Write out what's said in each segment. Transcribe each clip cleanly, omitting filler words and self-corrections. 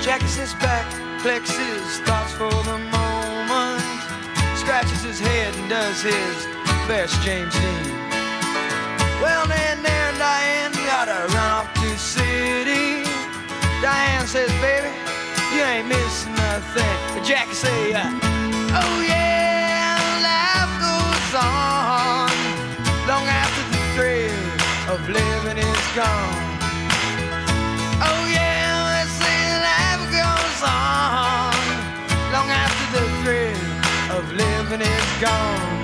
Jackie sits back, collects his thoughts for the moment, scratches his head and does his best James Dean. Well, then there Diane gotta run off to the city. Diane says, baby, you ain't missing nothing. Jackie say, oh yeah, life goes on long after the thrill of living is gone. Oh yeah, they say life goes on long after the thrill of living is gone.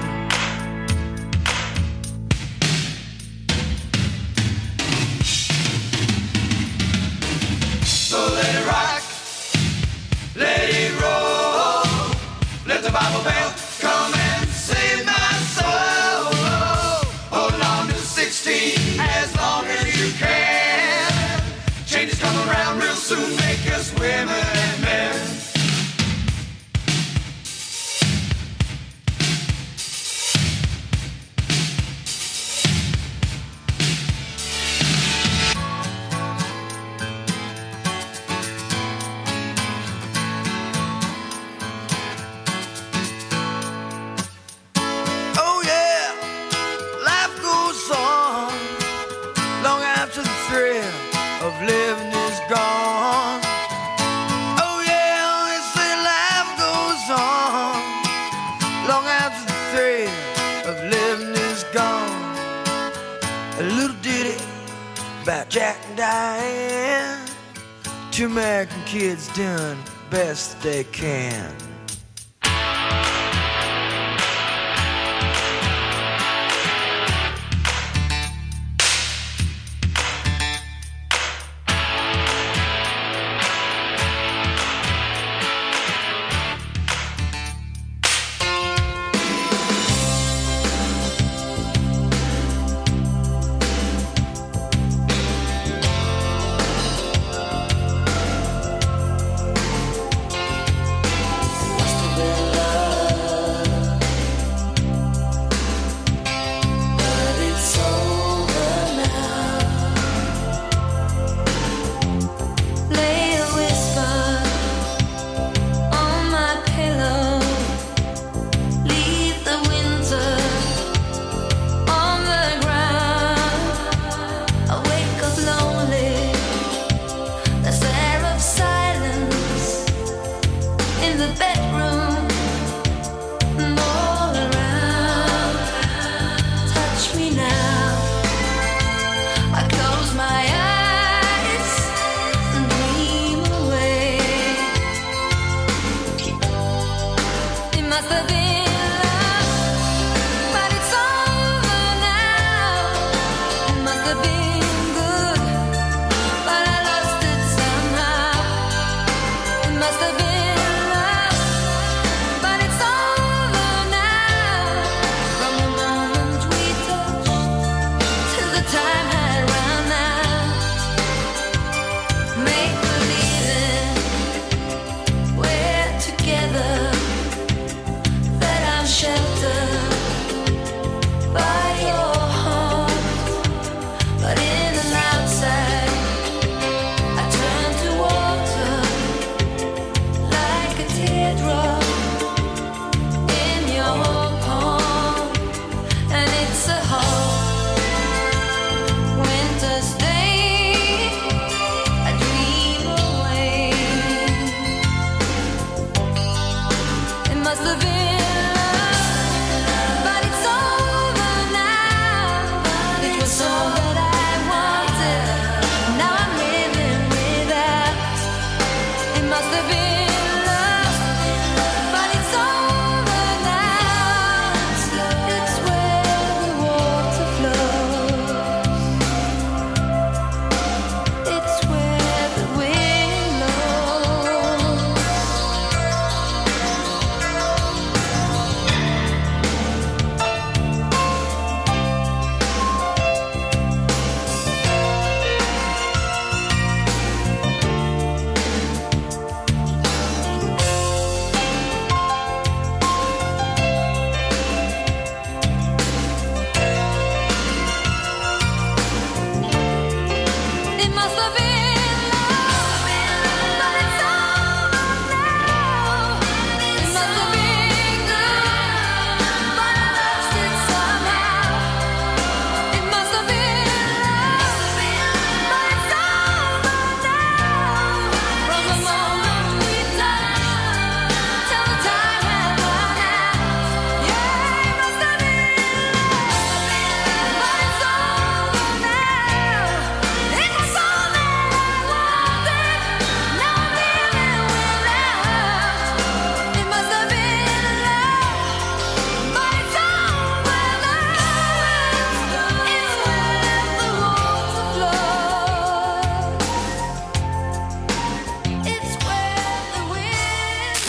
So let it rock, let it roll, let the Bible belt come and save my soul. Hold on to 16 as long as you can. Changes come around real soon, make us women and men. Living is gone. Oh yeah, they say life goes on long after the thrill of living is gone. A little ditty about Jack and Diane, two American kids doing best they can.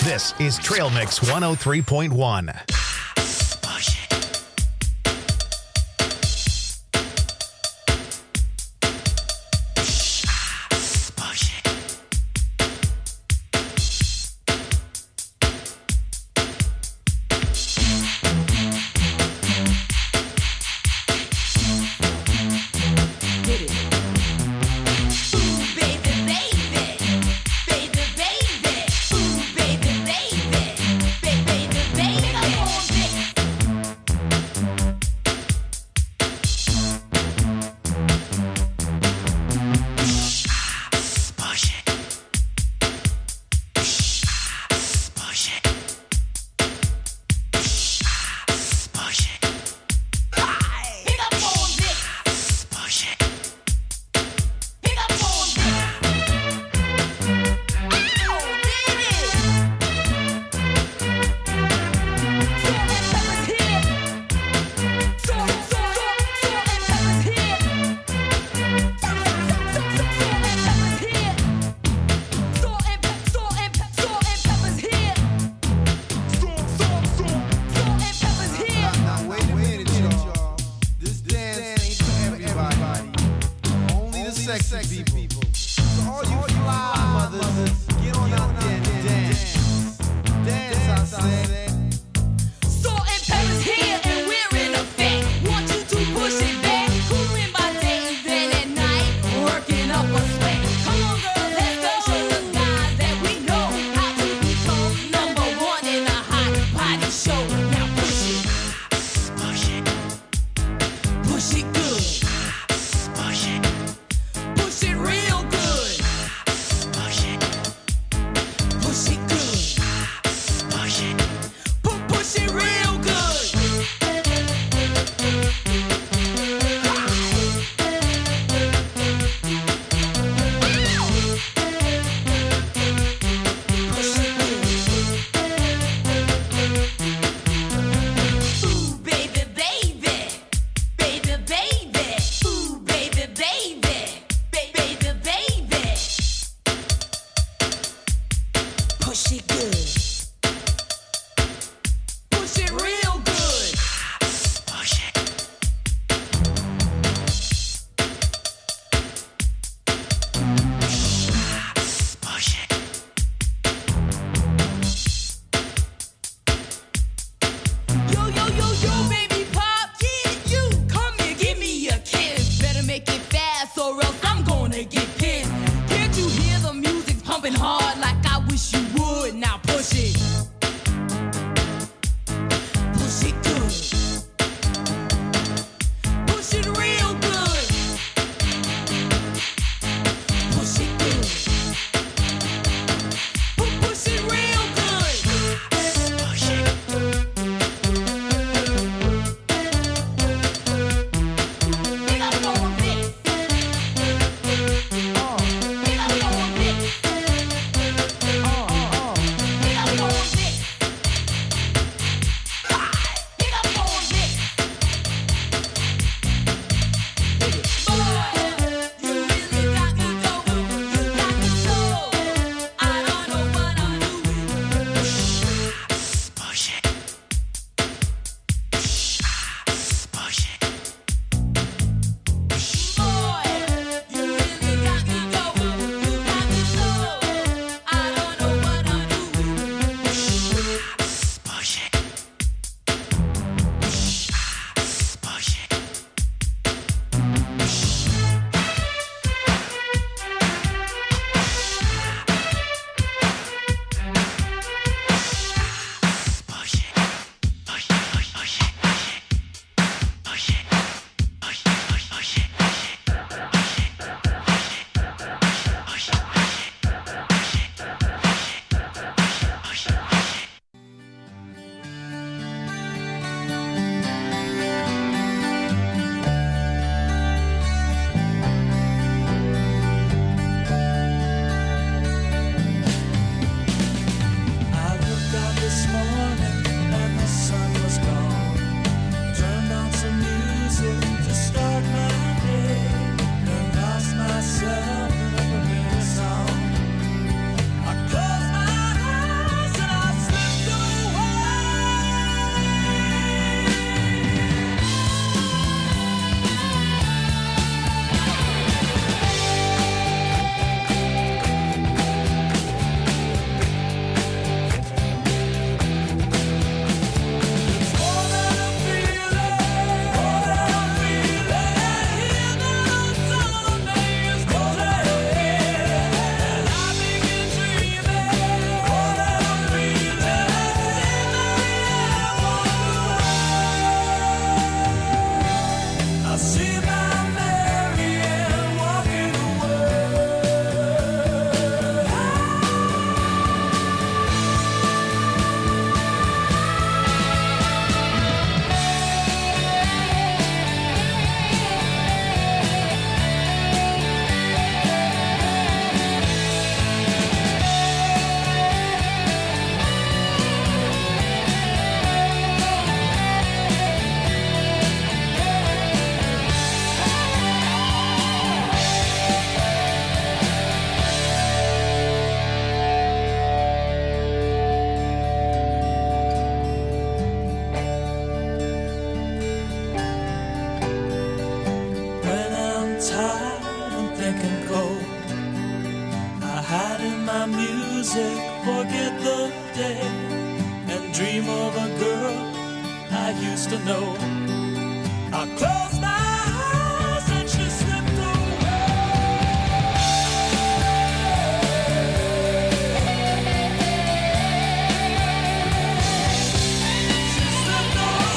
This is Trail Mix 103.1. Get pissed. Can't you hear the music pumping hard like I wish you would? Now push it. my music, forget the day, and dream of a girl I used to know. I close my eyes and she slipped away. She slipped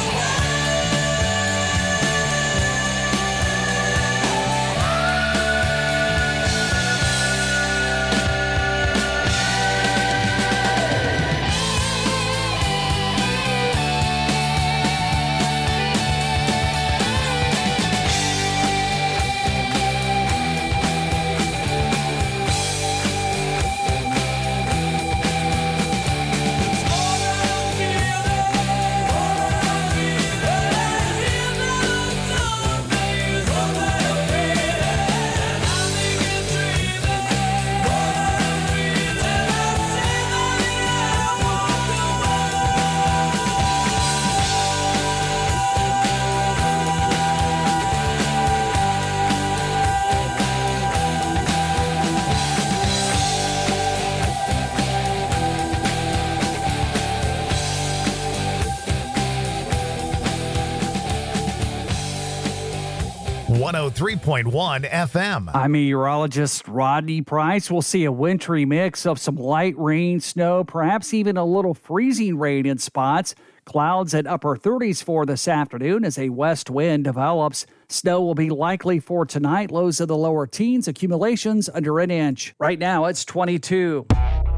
.1 FM. I'm meteorologist Rodney Price. We'll see a wintry mix of some light rain, snow, perhaps even a little freezing rain in spots. Clouds at upper 30s for this afternoon as a west wind develops. Snow will be likely for tonight. Lows of the lower teens, accumulations under an inch. Right now it's 22.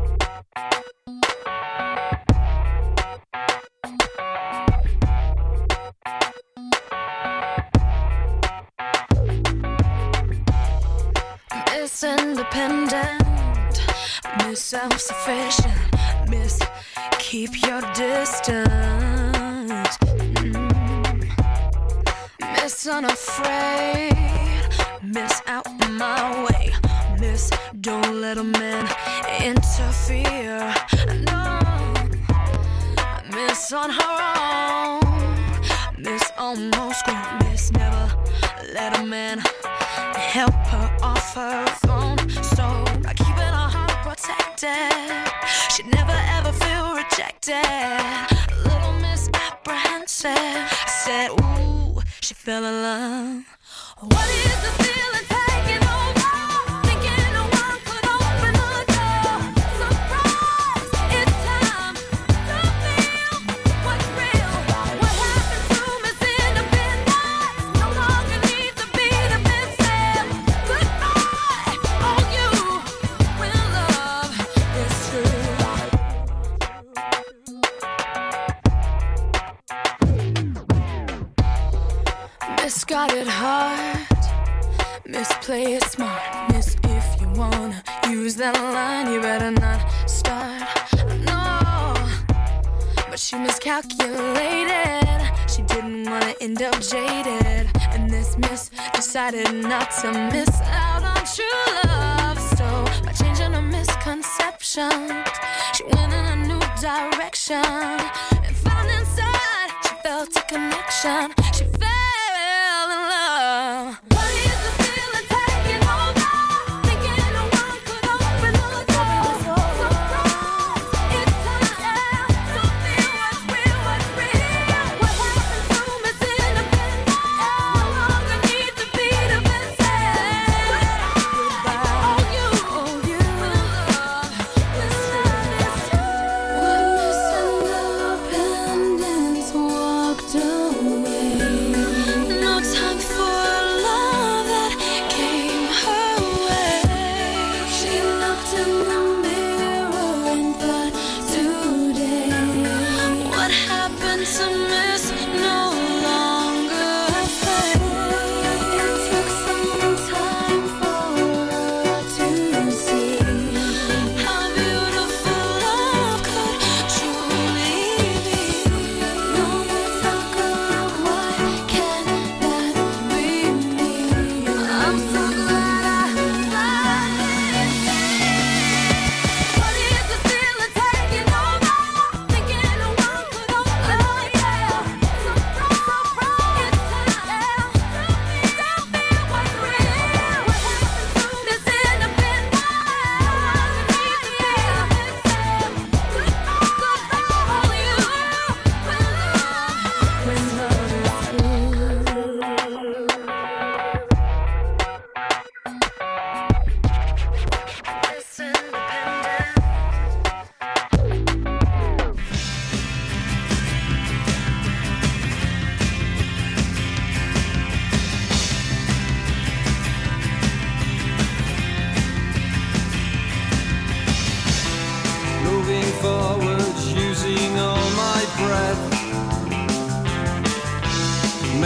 Miss Independent, Miss Self-Sufficient, Miss Keep Your Distance, Miss Unafraid, Miss Out My Way, Miss Don't Let a Man Interfere, no, Miss On Her Own, Miss Almost Grown, Miss Never Let a Man help her off her throne. So by keeping her heart protected, she'd never ever feel rejected. A little misapprehensive, I said, ooh, she fell in love. What is the feeling taking over? Thinking no one could open the door. Surprise, it's time to feel what's real. What happened to Miss Independence? No longer need to be defensive. Goodbye, all you when love is true. Misguided heart, misplay it smart. Miss, if you wanna use that line, you better not start. No, but she miscalculated. She didn't wanna end up jaded, and this miss decided not to miss out on true love. So by changing her misconceptions, she went in a new direction and found inside she felt a connection. She fell in love. What is the feeling taking over? Thinking no one could open the door. Surprise, it's time to feel what's real, what's real. What happened to Miss Independence? No longer need to be defensive. Goodbye, all you when love is true. When Miss Independence walked away,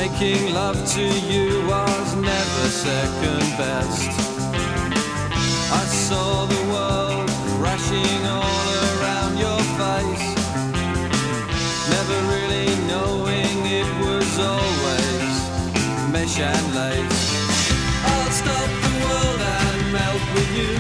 Making love to you was never second best. I saw the world crashing all around your face, never really knowing it was always mesh and lace. I'll stop the world and melt with you.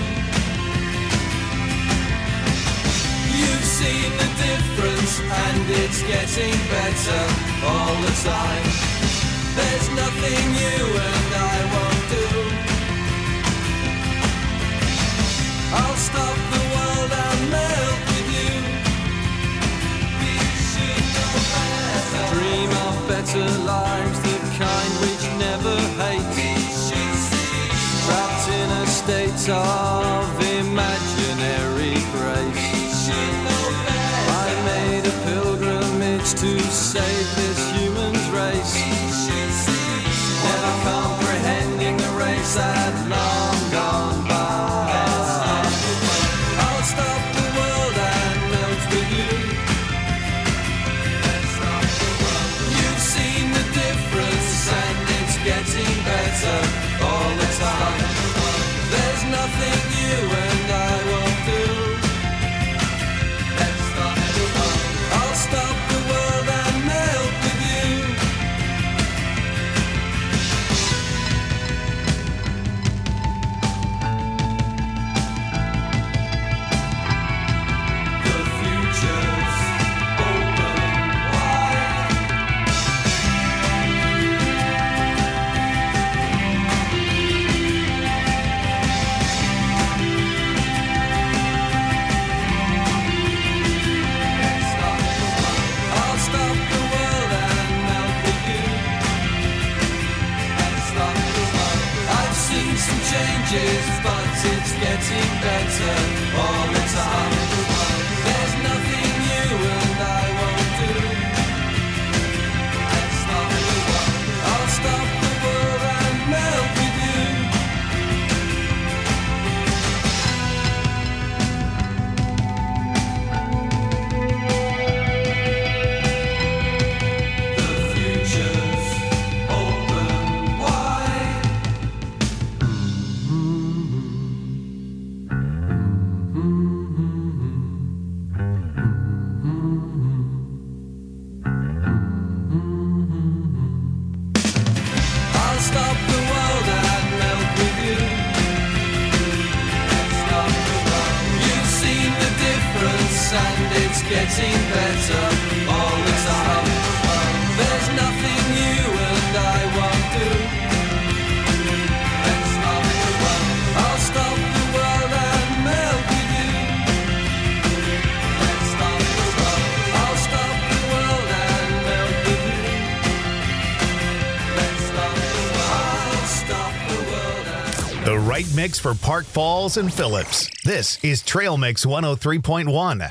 You've seen the difference and it's getting better all the time. There's nothing you and I won't do. I'll stop the world and melt with you. We should know better. Dream of better lives, the kind which never hate. We should see. Trapped in a state of imaginary grace. We should know better. I made a pilgrimage to save this human's race. Never comprehending the race had long gone by. I'll stop the world and melt with you. You've seen the difference and it's getting better all the time. There's nothing you and I won't do. I'll stop the world and melt with you. Changes, but it's getting better all the time. There's nothing you and I won't do. I'll stop the world and melt with you. The future's open wide. And it's getting better all the time. There's nothing you and I won't do. I'll stop the world and melt with you. I'll stop the world and melt with you. I'll stop the world and... The right mix for Park Falls and Phillips. This is Trail Mix 103.1.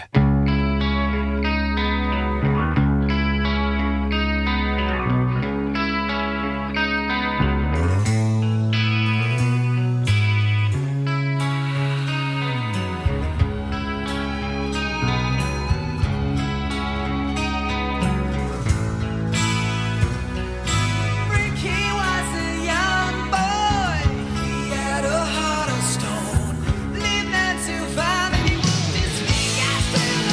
Heart of stone, lived not to find. This big ass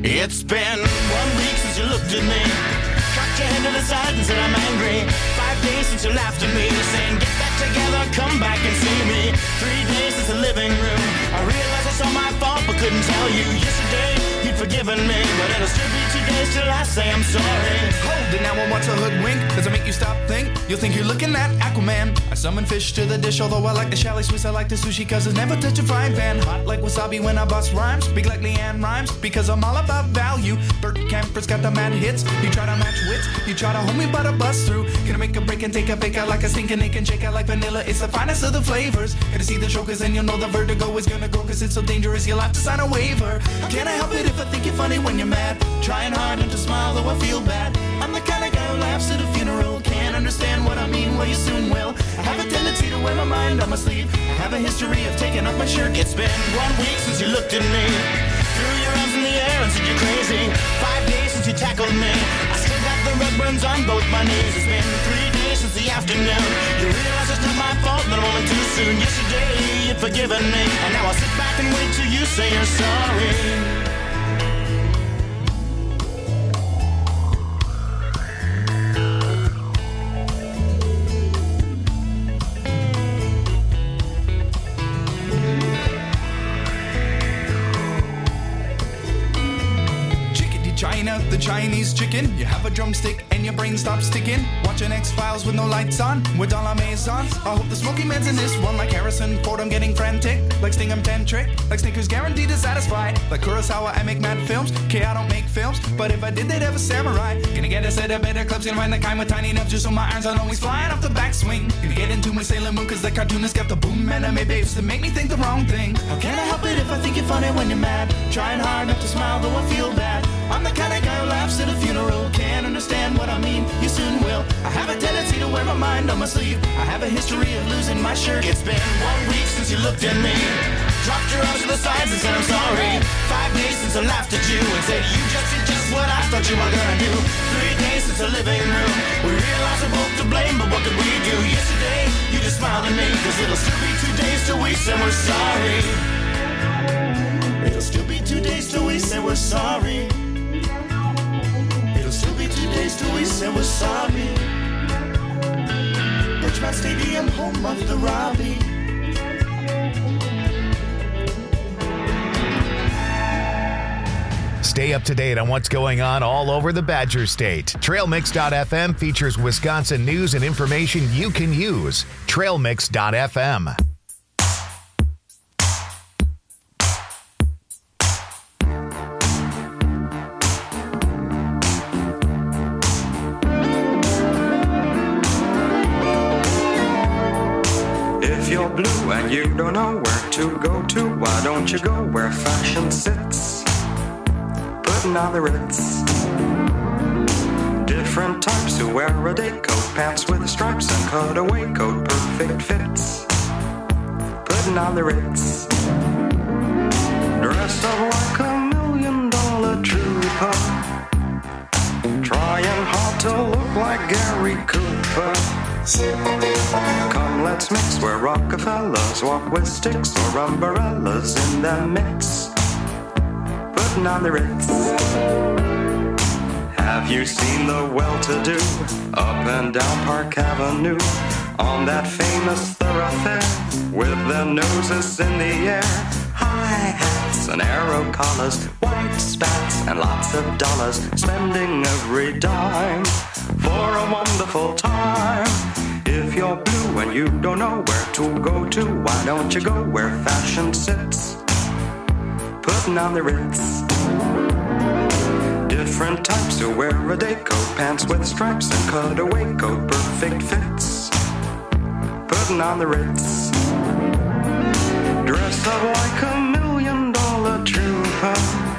It's been 1 week since you looked at me, cocked your head to the side and said I'm angry. 5 days since you laughed at me, saying get back together, come back and see me. 3 days since the living room, I realized it's all my fault but couldn't tell you. Yesterday you'd forgiven me, but it'll still be 2 days till I say I'm sorry. Hold it now, what's a hoodwink? Does it make you stop think? You'll think you're looking at Aquaman. I summon fish to the dish, although I like the chalet Swiss, I like the sushi cause it's never touch a frying pan. Hot like wasabi when I bust rhymes, big like Leanne rhymes, because I'm all about value. Bert Camper's got the mad hits, you try to match wits, you try to hold me but I bust through. Gonna make a break and take a bake out like a stinking ache and shake out like vanilla, it's the finest of the flavors. Gonna see the show cause then you'll know the vertigo is gonna go cause it's so dangerous you'll have to sign a waiver. How can I help it if I think you're funny when you're mad? Trying hard not to smile though I feel bad. I'm the kind of guy who laughs at a funeral. Can't understand what I mean, well you soon will. I have a tendency to wear my mind on my sleeve. I have a history of taking off my shirt. It's been 1 week since you looked at me, threw your arms in the air and said you're crazy. 5 days since you tackled me, I still got the red burns on both my knees. It's been 3 days since the afternoon, you realize it's not my fault that I'm only too soon. Yesterday you'd forgiven me, and now I'll sit back and wait till you say you're sorry. Trying out the Chinese chicken, you have a drumstick and your brain stops sticking. Watching X-Files with no lights on, with all our maisons. I hope the Smoky Man's in this one, like Harrison Ford I'm getting frantic, like Sting I'm tantric, like Snickers guaranteed to satisfy. Like Kurosawa I make mad films, okay I don't make films, but if I did they'd have a samurai. Gonna get a set of better clips, gonna find the kind with tiny enough just so my irons aren't always flying off the backswing. Gonna get into my Sailor Moon cause the cartoonist got the boom anime babes to make me think the wrong thing. How can I help it if I think you're funny when you're mad? Trying hard not to smile though I feel bad. I'm the kind of guy who laughs at a funeral. Can't understand what I mean, you soon will. I have a tendency to wear my mind on my sleeve. I have a history of losing my shirt. It's been 1 week since you looked at me, dropped your arms to the sides and said I'm sorry. 5 days since I laughed at you and said you just did just what I thought you were gonna do. 3 days since the living room, we realized we're both to blame, but what could we do? Yesterday you just smiled at me, cause it'll still be 2 days till we say we're sorry. It'll still be 2 days till we say we're sorry. It'll still be 2 days till we say we're sorry. Bridgemont Stadium, home of the Robbie. Stay up to date on what's going on all over the Badger State. TrailMix.fm features Wisconsin news and information you can use. TrailMix.fm. If you're blue and you don't know where to go to, why don't you go where fashion sits? Putting on the Ritz. Different types who wear a day coat, pants with stripes and cutaway coat, perfect fits. Putting on the Ritz. Dressed up like $1 million trooper, trying hard to look like Gary Cooper. Come, let's mix where Rockefellers walk with sticks or umbrellas in their midst. Putting on the Ritz. Have you seen the well-to-do up and down Park Avenue on that famous thoroughfare with their noses in the air? High hats and arrow collars, white spats and lots of dollars, spending every dime for a wonderful time. If you're blue and you don't know where to go to, why don't you go where fashion sits? Putting on the Ritz. Different types who wear a day coat, pants with stripes and cutaway coat, perfect fits. Putting on the Ritz. Dressed up like $1 million trooper,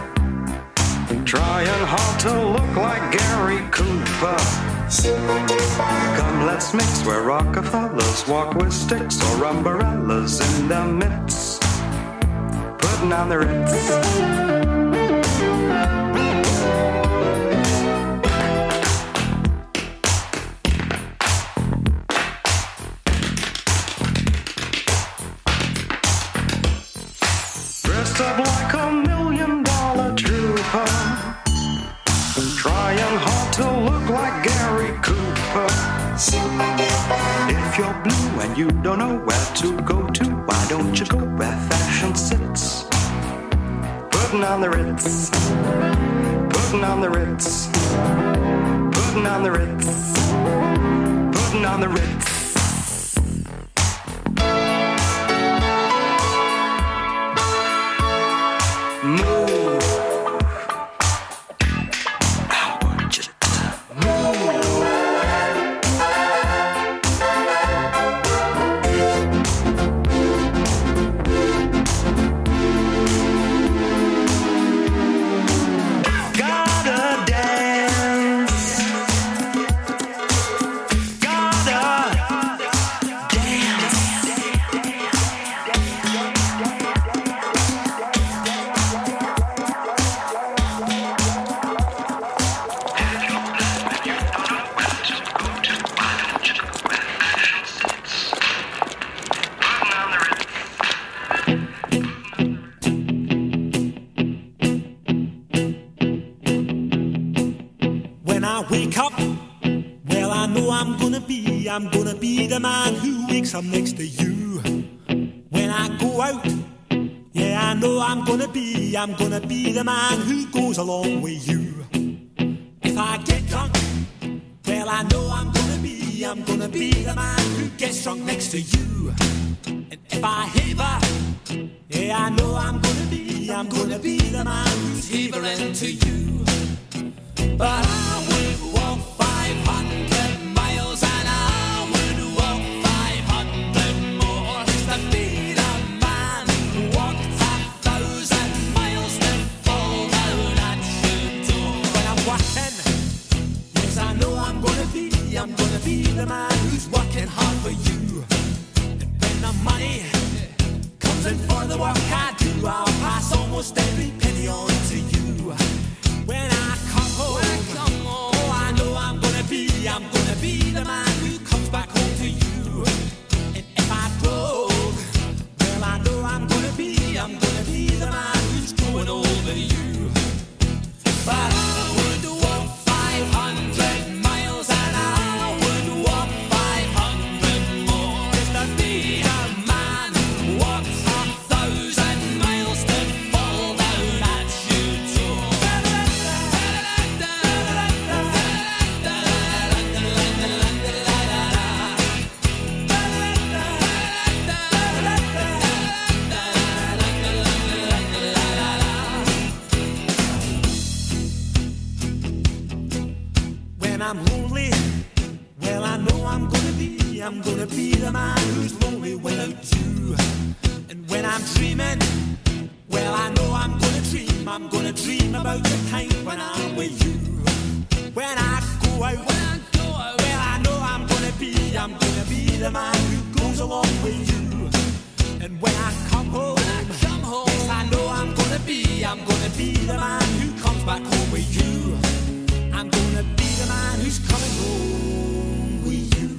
trying hard to look like Gary Cooper. Come, let's mix where Rockefellers walk with sticks or umbrellas in their midst. Putting on the Ritz. Dressed up like $1 million trooper, When you don't know where to go to, why don't you go where fashion sits? Putting on the Ritz, putting on the Ritz, putting on the Ritz, putting on the Ritz. Move. I want you to move. Gotta dance. Gotta dance. When I wake up, well, I know I'm gonna be the man who wakes up next to you. When I go out, yeah, I know I'm gonna be the man who goes along with you. If I get drunk, well, I know I'm gonna be the man who gets drunk next to you. And if I haver, yeah, I know I'm gonna be the man who's havering to you. But I would walk 500 miles and I would walk 500 more just to be the man who walked 1,000 miles to fall down at your door. When I'm walking, yes, I know I'm gonna be the man who's working hard for you. And when the money comes in for the work I do, I'll pass almost every penny on to you. When I come home, oh, I know I'm gonna be the man who comes back home to you. And if I broke, well, I know I'm gonna be the man who's growing over you. But I would walk 500 miles and I would walk 500 more just to be the man who walks 1,000 miles to fall down at your door. When I'm lonely, well, I know I'm gonna be the man who's lonely without you. And when I'm dreaming, well, I know I'm gonna dream about the time when I'm with you. When I go out, well, I know I'm gonna be the man who goes along with you. And when I come home, yes, I know I'm gonna be the man who comes back home with you. I'm gonna be the man who's coming home with you.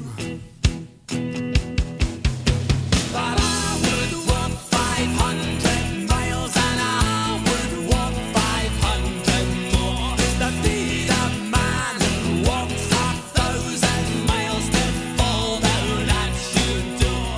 But I would walk 500 miles and I would walk 500 more just to be the man who walks 1,000 miles to fall down at your door.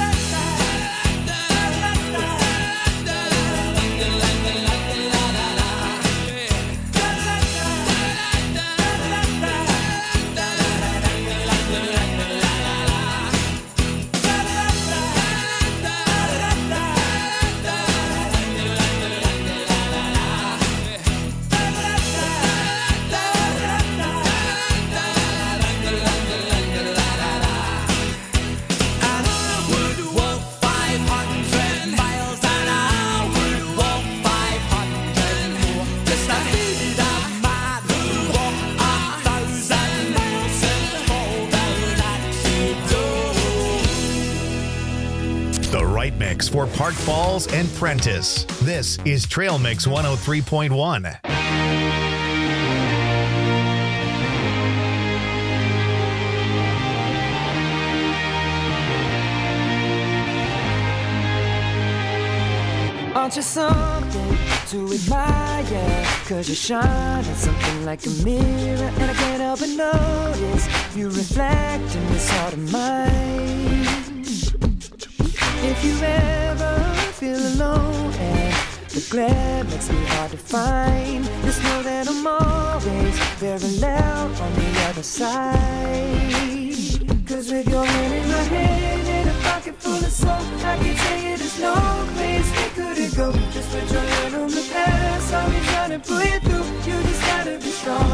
Mix for Park Falls and Prentice. This is Trail Mix 103.1. Aren't you something to admire? Cause you're shining something like a mirror, and I can't help but notice you reflect in this heart of mine. If you ever feel alone and the glare makes me hard to find, just know that I'm always very loud on the other side. Cause with your hand in my hand and a pocket full of soul, I can tell you there's no place we couldn't go. Just put your hand on the past, I'll be trying to pull you through. You just gotta be strong.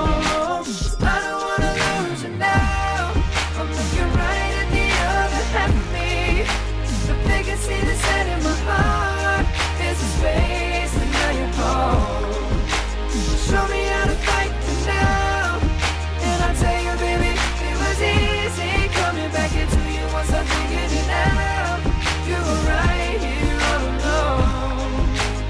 I don't wanna lose you now. I'm looking right at the other half of me. The biggest see the set in my heart is a space, and now you're home. Show me how to fight for now, and I'll tell you, baby, it was easy coming back into you once I figured it out. You were right here all alone.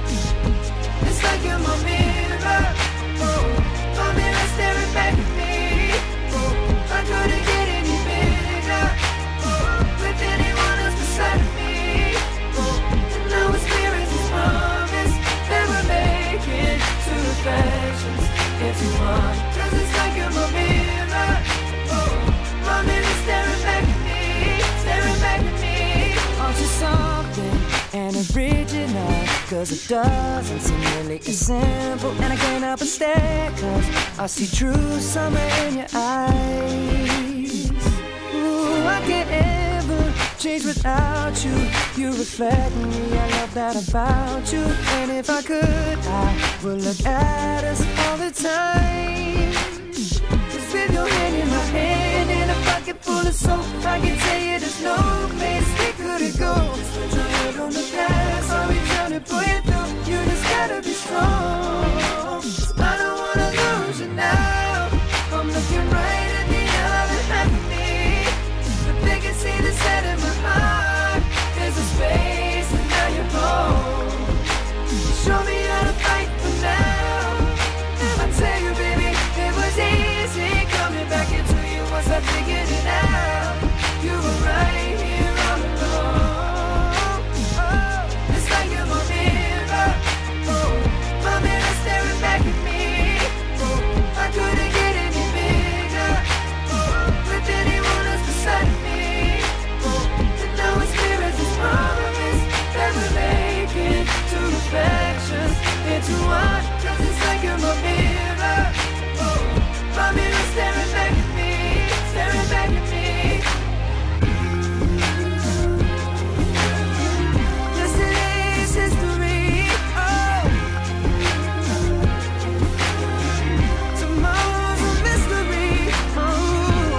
It's like you're my mirror, oh, my mirror staring back at me. Oh, I couldn't get any bigger, oh, with anyone else beside me. Oh, and now it's clear as this promise that we're making two reflections into one. Cause it's like you're my mirror, oh, my mirror staring back at me, staring back at me. Aren't you something and original? Cause it doesn't seem really as simple. And I can't help but stare, cause I see true summer in your eyes. Ooh, I can't ever change without you. You reflect me, I love that about you. And if I could, I would look at us all the time. Cause with your hand in my hand and a pocket full of soap, I can tell you there's no place we couldn't go. Just put your head on the past, I'll be trying to pull you through. You just gotta be strong. I don't wanna lose you now. I'm looking right at the other half of me. The biggest see the set in my heart is a space, and now you're home. Show me how to fight for now. I tell you, baby, it was easy coming back into you once I figured it out. You were right here all along. Oh, it's like you're my mirror, oh, my mirror staring back at me. Oh, I couldn't get any bigger, oh, with anyone else beside me. Oh, and now it's clear as this promise that we're making two reflections into one. Cause it's like you're my mirror, oh, my mirror staring back at me, staring back at me. Yesterday's history, oh, tomorrow's a mystery, oh.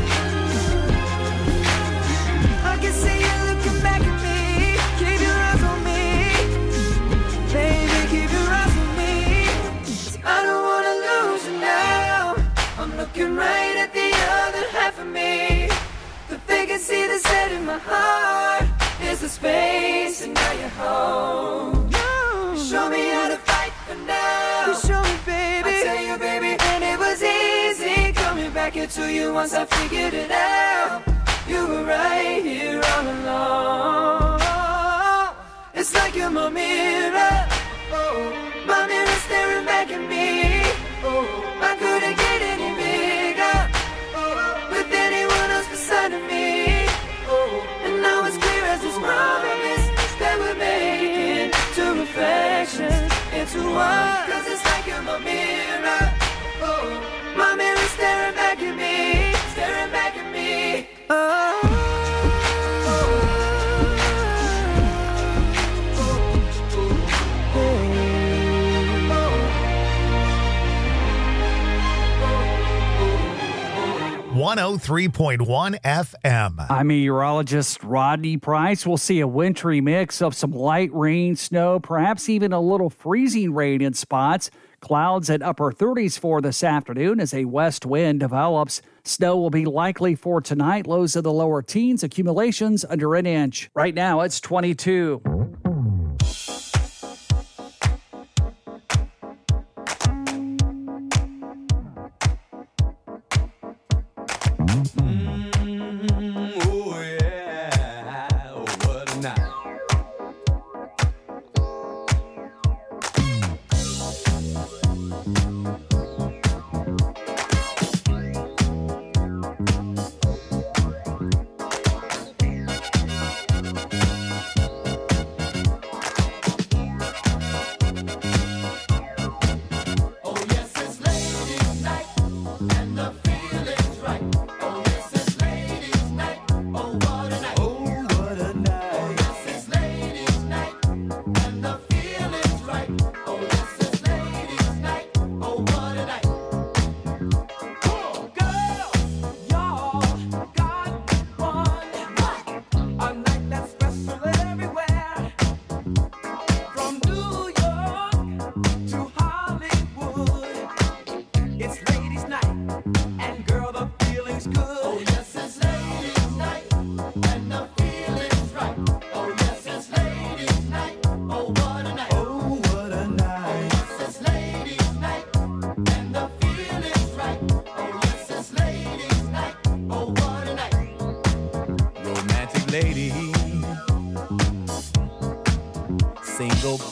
I can see you looking back at me. Keep your eyes on me, baby, keep your eyes on me. 'Cause I don't wanna lose you now. I'm looking right at the other half of me. The vacancy that's set in my heart is the space, and now you're home. Show me how to fight for now. You show me, baby. I tell you, baby, and it was easy coming back into you once I figured it out. You were right here all along. It's like you're my mirror, oh, my mirror staring back at me. Oh, I couldn't get any bigger, oh, with anyone else beside of me. Oh, and now it's clear as this promise that we're making two reflections into one. Cause it's like you're my mirror, oh, my mirror staring back at me, staring back at me. Oh. 103.1 FM. I'm meteorologist Rodney Price. We'll see a wintry mix of some light rain, snow, perhaps even a little freezing rain in spots. Clouds at upper 30s for this afternoon as a west wind develops. Snow will be likely for tonight. Lows of the lower teens, accumulations under an inch. Right now, it's 22. Oh yeah, oh, what a night.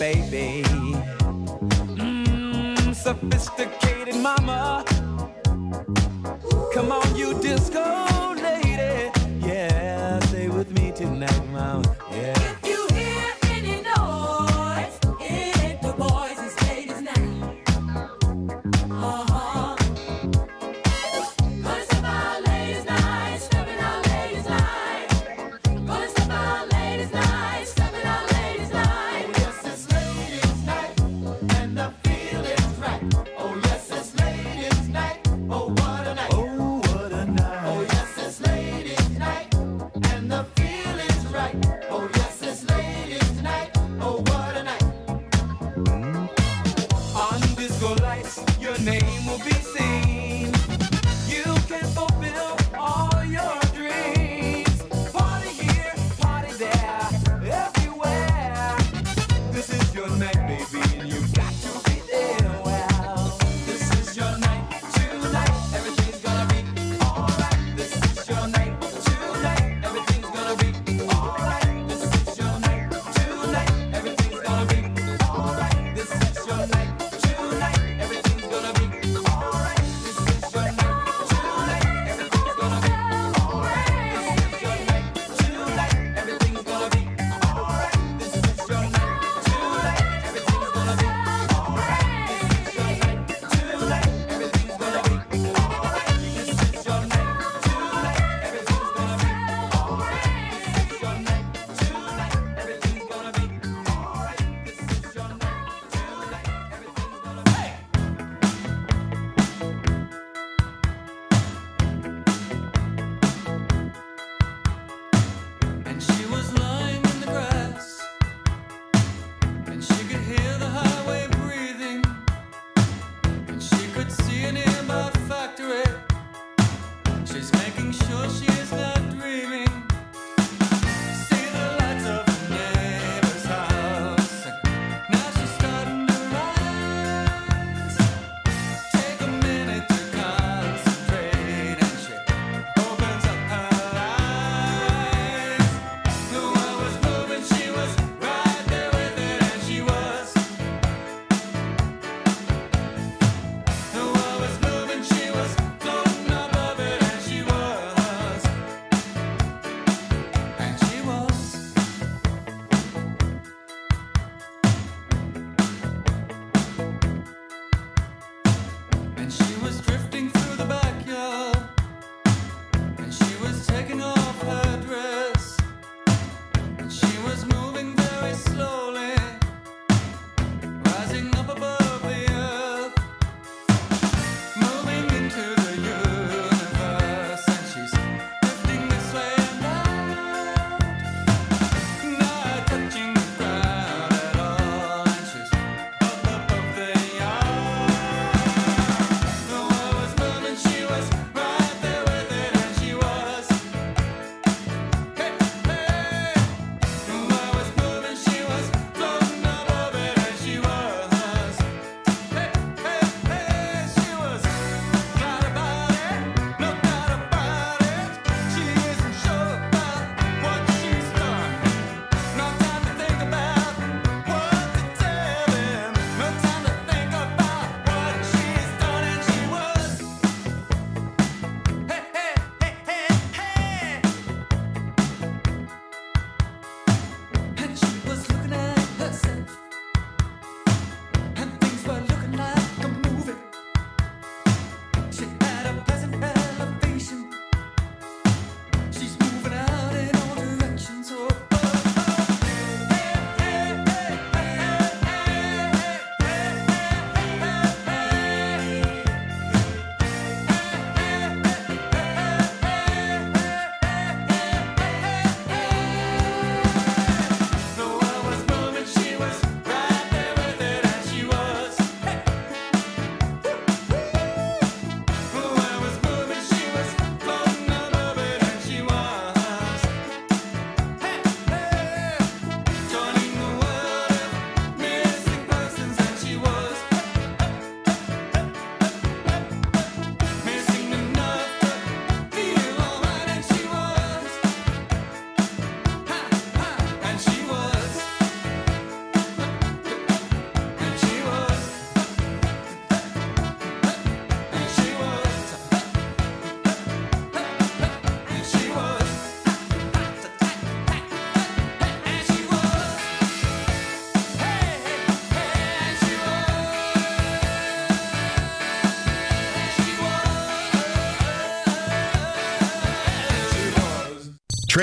baby. Sophisticated mama. Come on, you disco lady. Yeah, stay with me tonight, mama. Yeah. If you hear any noise, it's the boys and ladies night. Gonna step out ladies night, stepping out ladies night. Gonna step out ladies night, stepping out ladies night. Oh yes, it's ladies night, and the feeling's right. Oh yes, it's ladies night. Oh what a night. Oh, what a night. Oh yes, it's ladies night, and the feeling's right. Oh yes, it's ladies night. Oh what a night. On disco lights, your name will be seen. You can fulfill all your dreams. Party here, party there, everywhere. This is your night, baby, and you've got to be there. Well, this is your night tonight. Everything's gonna be alright. This is your night tonight. Everything's gonna be alright. This is your night tonight. Everything's gonna be alright. This is your night tonight. Everything's gonna be alright.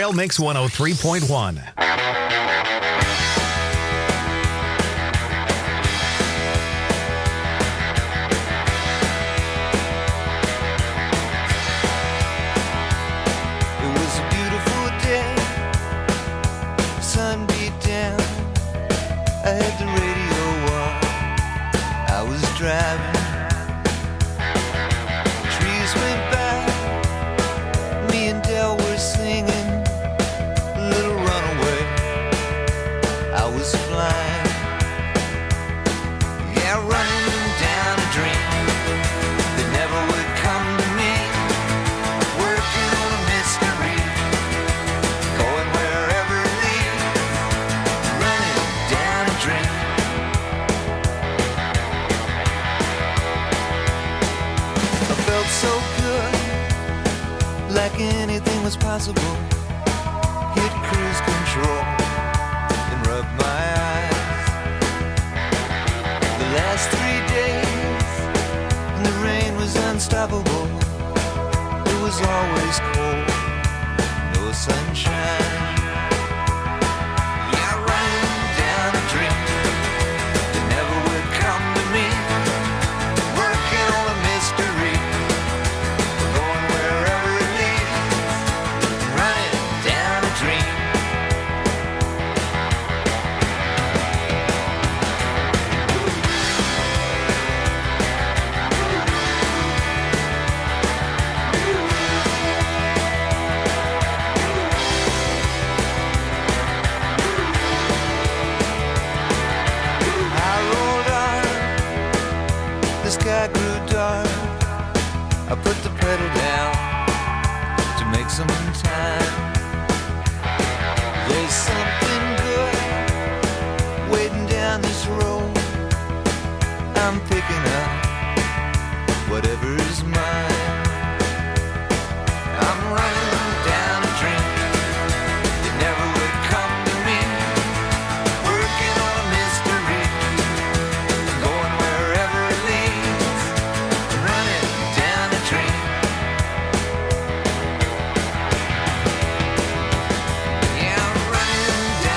Trail Mix 103.1. It was a beautiful day, sun beat down. I had the radio on, I was driving. Trees went by, me and Del were singing Little Runaway. I was flying, yeah, running down a dream that never would come to me. Working on a mystery, going wherever it leads. Running down a dream. I felt so good, like anything was possible. Hit cruise control and rubbed my eyes. The last 3 days, and the rain was unstoppable. It was always cold, no sunshine. Yeah, running down a dream that never would come to me. Working on a mystery, going wherever it leads. Running down a dream. I rolled on, the sky grew dark. I put the pedal down to make some time. There's something good waiting down this road. I'm picking up whatever's mine. I'm running down a dream that never would come to me. Working on a mystery, going wherever it leads. Running down a dream. Yeah, I'm running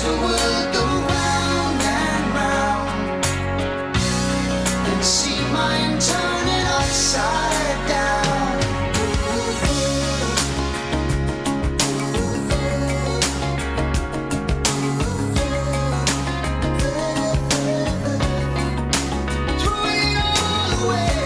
the world go round and round, and see mine turning upside down. Throwing it all away.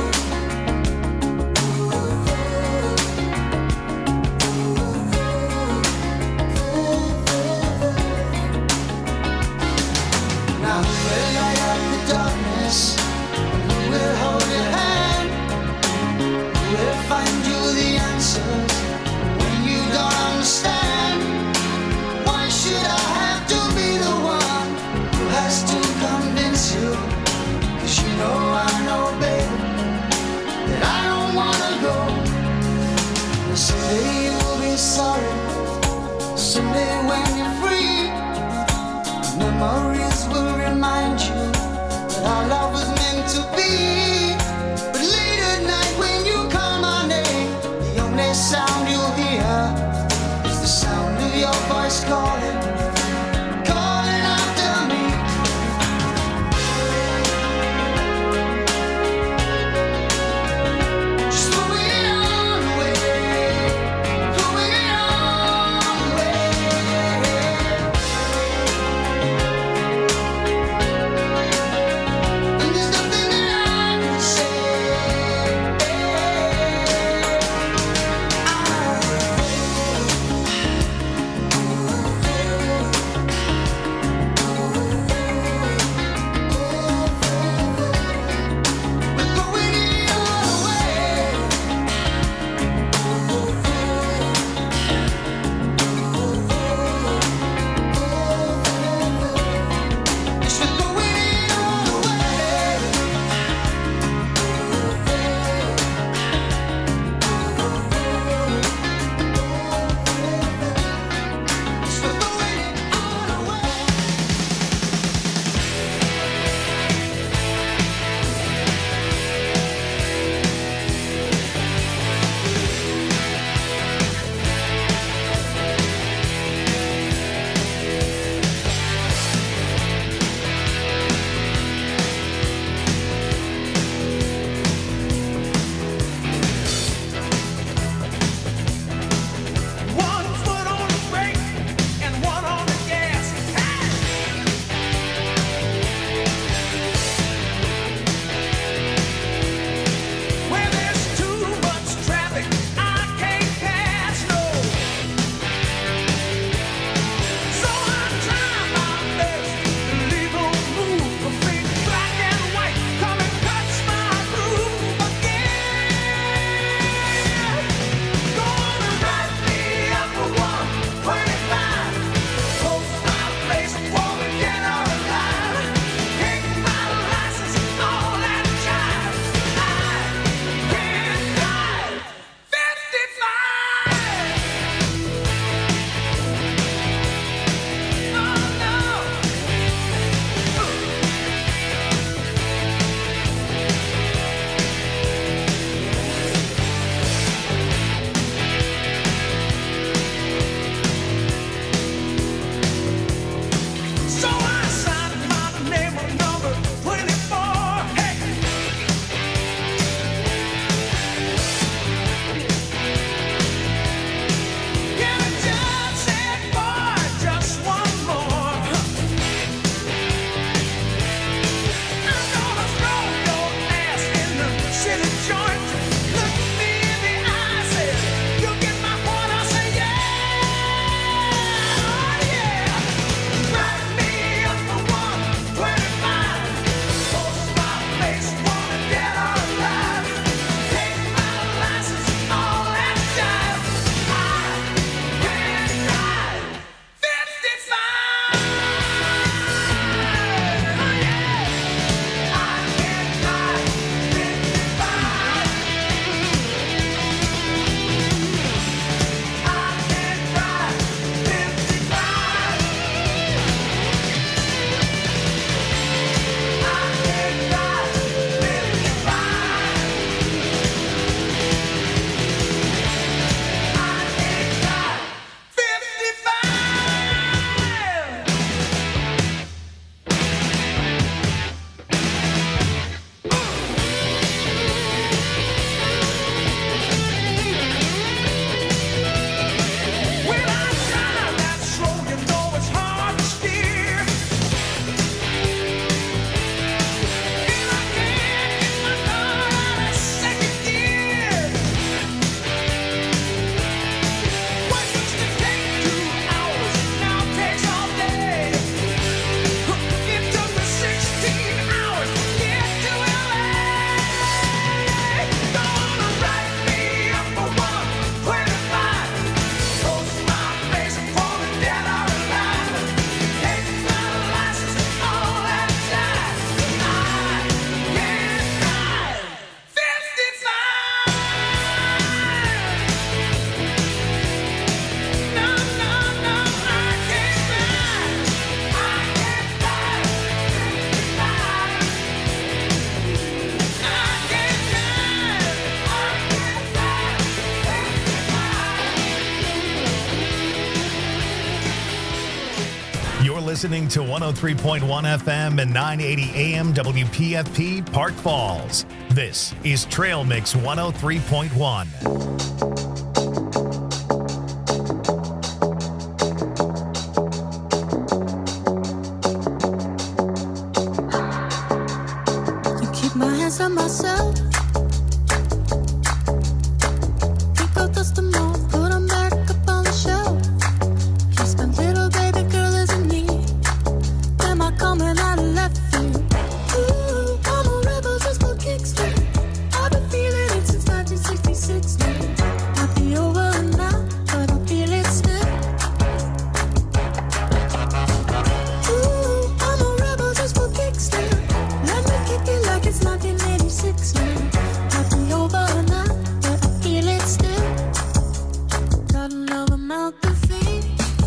Now who will light up the darkness? Who will hold your hand? Who will find you the answers when you don't understand? Why should I have to be the one who has to convince you? 'Cause you know I know, babe, that I don't wanna go. And someday you'll be sorry. Someday when you're free, memories will remind you that our love was meant to be. But late at night when you call my name, the only sound you'll hear is the sound of your voice calling, calling after me. Just throwing it all away, throwing it all away. And there's nothing that I can say. You're listening to 103.1 FM and 980 AM WPFP Park Falls. This is Trail Mix 103.1. My hands on myself. Pick out dust them all, put them back up on the shelf. Kiss my little baby girl isn't me. Am I coming out of left field? Ooh, I'm a rebel just for kicks. I've been feeling it since 1966 now. Might be over now, but I feel it still. Ooh, I'm a rebel just for kicks now. Let me kick it like it's 1986 now. Might be over now, but I feel it still. Got another mouth to feed.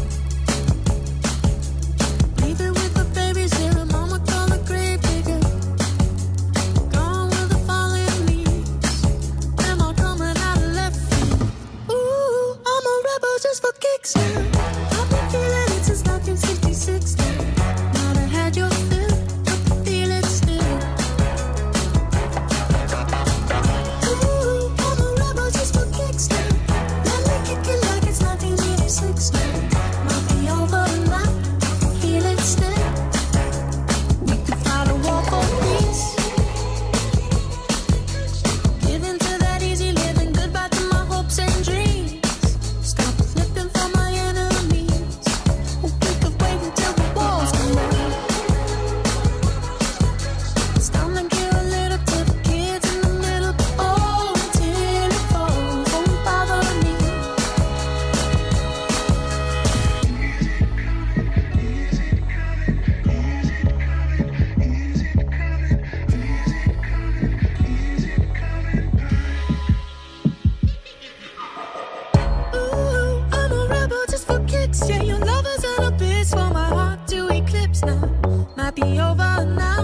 Leave it with the babies here, mama call the grave digger. Gone with the falling leaves. Am I coming out of left field? Ooh, I'm a rebel just for kicks now. I've been feeling it since 1966 now. Might have had your fill, but I feel it still. Ooh, I'm a rebel just for kicks now. Let me kick it like it's 1986 now. Might be over now, feel it still. We could fight a war for peace. Give in to that easy living, goodbye to my hopes and dreams. Stop flipping for my enemies. We could wait until the walls come down. It's time to give a little to the kids in the middle. Oh, until it falls, won't bother me. Ooh, I'm a rebel just for kicks. Yeah, your love is an abyss for my heart to eclipse now. Might be over now.